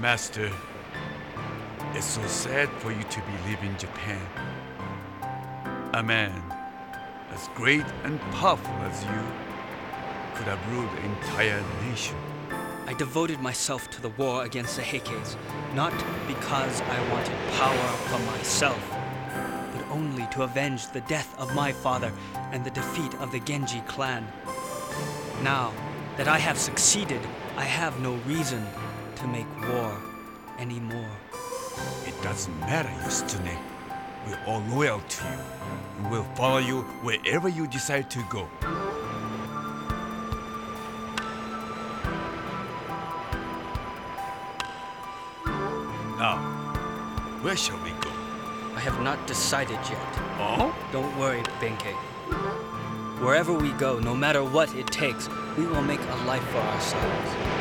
Master, it's so sad for you to be leaving Japan. A man as great and powerful as you could have ruled the entire nation. I devoted myself to the war against the Heikes, not because I wanted power for myself, but only to avenge the death of my father and the defeat of the Genji clan. Now that I have succeeded, I have no reason to make war anymore. It doesn't matter, Yosune. We're all loyal to you and will follow you wherever you decide to go. Now, where shall we go? I have not decided yet. Oh? Don't worry, Benkei. Wherever we go, no matter what it takes, we will make a life for ourselves.